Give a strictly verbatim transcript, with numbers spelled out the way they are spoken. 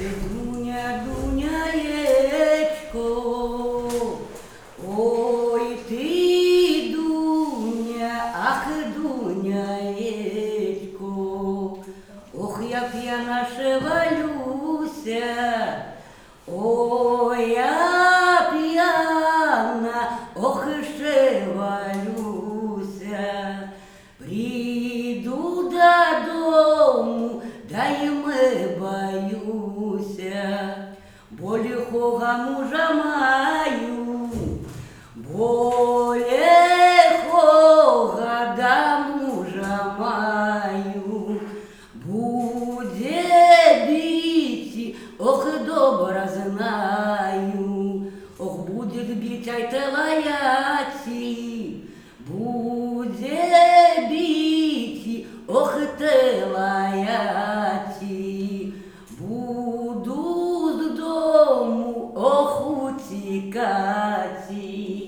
Дуня, Дуняєчко, ой ти, Дуня, ах, Дуняєчко, ох, як я нашивалюся, ой, я п'яна, ох, ще валюся, прийду додому, да й ми боюся, бо лихого мужа маю, бо лихого да мужа маю, буде біті, ох, добре знаю, ох, буде біть, ай те лаяці, буде біті, ох, те лаяці, буду з дому, ох, утікаті.